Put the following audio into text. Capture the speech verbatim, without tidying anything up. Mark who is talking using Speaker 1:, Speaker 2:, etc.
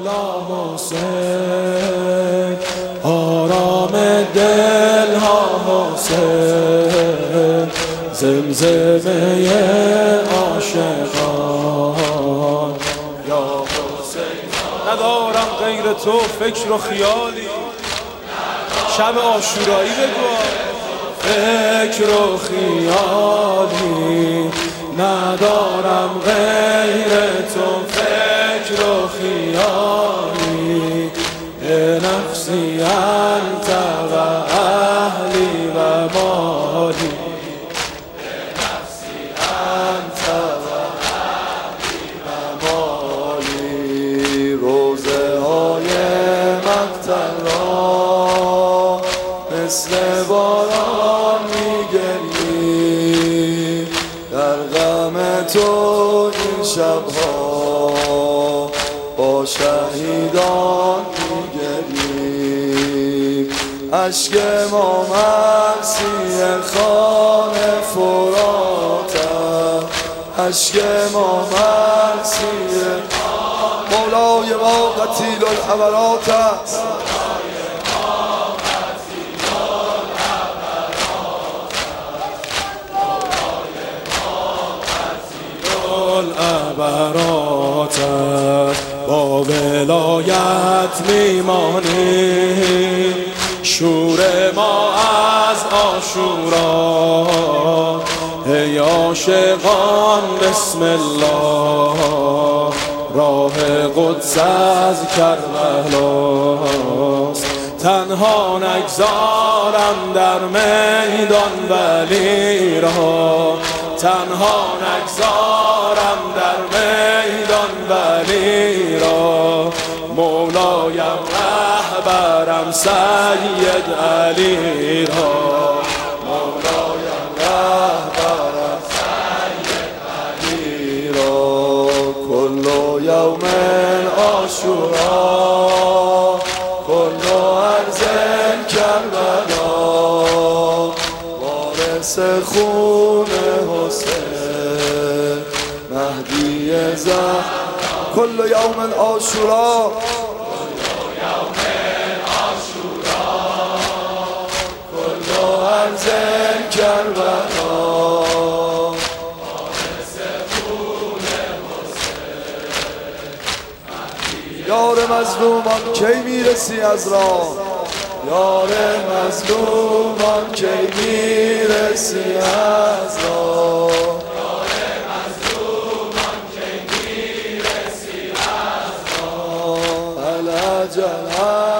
Speaker 1: مولا حسین، آرام دل ها حسین، زمزمه عاشقان یا حسین. ندارم غیر تو فکر و خیالی، شب عاشورایی بگو، فکر و خیالی ندارم غیر تو، فکر و خیالی نفسی انت و اهلی و مالی، نفسی انت و اهلی و مالی. روزه های مقتل را مثل باران میگری، در غم تو این شبها با شهیدان میگری. اشک ما مرسی خان فرات، اشک ما مرسی مولای ما قتیل الحبرات است. العبرات با ولایت میمانی، شور ما از عاشورا. ای عاشقان بسم الله، راه قدس از کربلاست. تنها نگذارم در میدان ولی را، تنها نگذارم در میدان ولی را. مولایم رهبرم سید علی را، مولایم رهبرم سید علی را. کل یوم عاشورا، کل ارض کربلا، وارث خون حسین مهدی زهرا. کل یوم عاشورا، کل یوم عاشورا، کل ارض کربلا، وارث خون حسین. یار مظلومان کی میرسی از راه، یار مظلومان کی میرسی از راه، یار مظلومان کی میرسی از راه. العجل